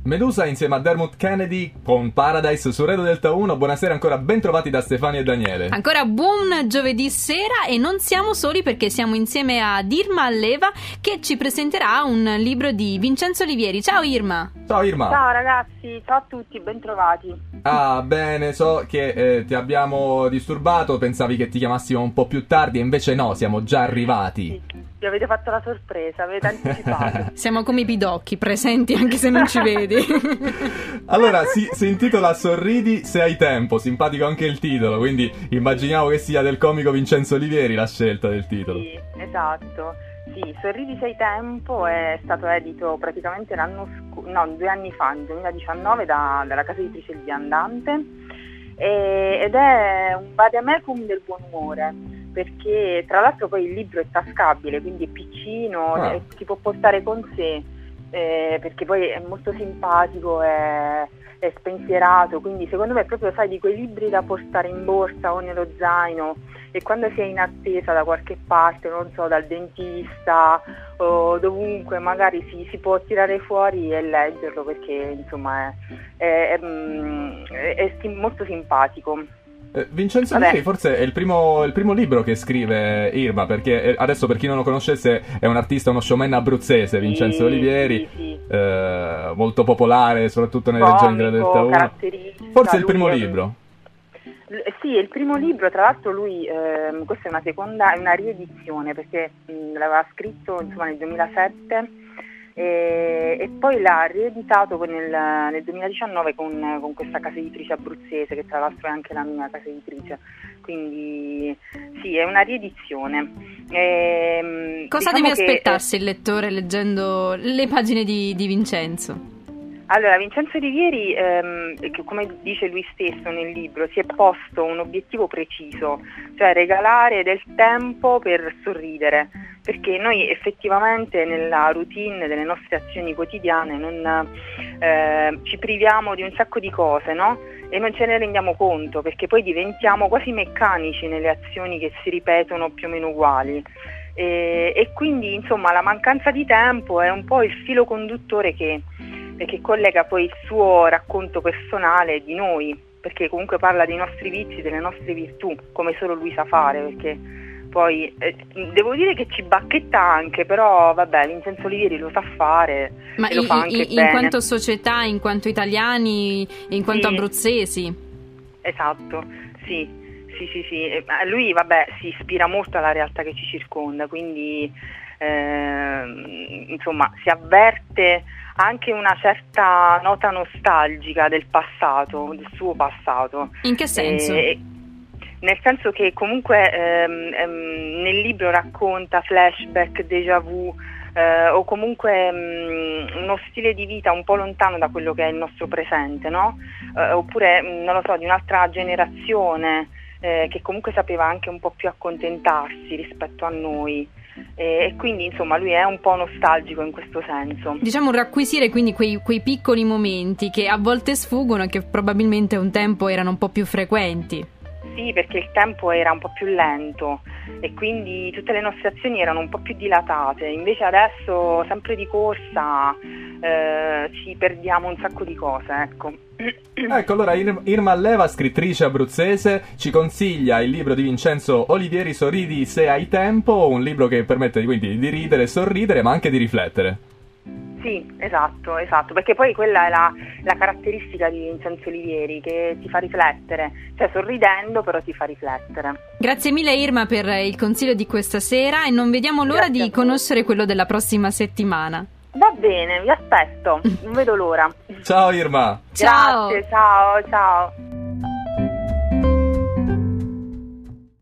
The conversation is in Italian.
Medusa insieme a Dermot Kennedy con Paradise su Radio Delta 1. Buonasera ancora, ben trovati da Stefania e Daniele. Ancora buon giovedì sera, e non siamo soli perché siamo insieme a Irma Alleva, che ci presenterà un libro di Vincenzo Olivieri. Ciao Irma. Ciao Irma. Ciao ragazzi, ciao a tutti, ben trovati. Ah, bene, so che ti abbiamo disturbato, pensavi che ti chiamassimo un po' più tardi e invece no, siamo già arrivati. Sì, vi avete fatto la sorpresa, avete anticipato. Siamo come i pidocchi, presenti anche se non ci vedi. Allora, si intitola Sorridi se hai tempo, simpatico anche il titolo, quindi immaginiamo che sia del comico Vincenzo Olivieri la scelta del titolo. Sì, esatto. Sì, Sorridi se hai tempo è stato edito praticamente 2 anni fa, nel 2019, dalla casa editrice Il Viandante, ed è un vademecum del buon umore, perché tra l'altro poi il libro è tascabile, quindi è piccino, si può portare con sé, perché poi è molto simpatico, è spensierato, quindi secondo me è proprio, sai, di quei libri da portare in borsa o nello zaino, e quando si è in attesa da qualche parte, non so, dal dentista o dovunque, magari si può tirare fuori e leggerlo, perché insomma è molto simpatico. Vincenzo Olivieri forse è il primo libro che scrive Irma, perché adesso, per chi non lo conoscesse, è un artista, uno showman abruzzese, Vincenzo Olivieri, sì. Molto popolare soprattutto nelle regioni della Delta 1. Forse è il primo libro. Sì, è il primo libro, tra l'altro lui, questa è una riedizione, perché l'aveva scritto insomma nel 2007 e poi l'ha rieditato nel 2019 con questa casa editrice abruzzese, che tra l'altro è anche la mia casa editrice, quindi sì, è una riedizione. Cosa deve aspettarsi il lettore leggendo le pagine di Vincenzo? Allora, Vincenzo Olivieri, che come dice lui stesso nel libro, si è posto un obiettivo preciso, cioè regalare del tempo per sorridere, perché noi effettivamente nella routine delle nostre azioni quotidiane ci priviamo di un sacco di cose, no? E non ce ne rendiamo conto, perché poi diventiamo quasi meccanici nelle azioni che si ripetono più o meno uguali. E quindi insomma la mancanza di tempo è un po' il filo conduttore che collega poi il suo racconto personale di noi, perché comunque parla dei nostri vizi, delle nostre virtù, come solo lui sa fare, perché poi devo dire che ci bacchetta anche, però vabbè, Vincenzo Olivieri lo sa fare. Ma e lo fa anche bene. In quanto società, in quanto italiani, in quanto abruzzesi. Esatto, sì. Lui vabbè si ispira molto alla realtà che ci circonda, quindi insomma si avverte anche una certa nota nostalgica del passato, del suo passato. In che senso? Nel senso che comunque nel libro racconta flashback, déjà vu, o comunque uno stile di vita un po' lontano da quello che è il nostro presente, no? Oppure, non lo so, di un'altra generazione che comunque sapeva anche un po' più accontentarsi rispetto a noi. E quindi insomma lui è un po' nostalgico in questo senso. Diciamo racquisire quindi quei piccoli momenti che a volte sfuggono e che probabilmente un tempo erano un po' più frequenti. Sì, perché il tempo era un po' più lento e quindi tutte le nostre azioni erano un po' più dilatate, invece adesso sempre di corsa ci perdiamo un sacco di cose, ecco. Ecco, allora Irma Alleva, scrittrice abruzzese, ci consiglia il libro di Vincenzo Olivieri, Sorridi se hai tempo, un libro che permette quindi di ridere, sorridere, ma anche di riflettere. Sì, esatto, perché poi quella è la caratteristica di Vincenzo Olivieri, che ti fa riflettere, cioè sorridendo però ti fa riflettere. Grazie mille Irma per il consiglio di questa sera, e non vediamo l'ora di conoscere quello della prossima settimana. Va bene, vi aspetto, non vedo l'ora. Ciao Irma. Ciao. Grazie, ciao.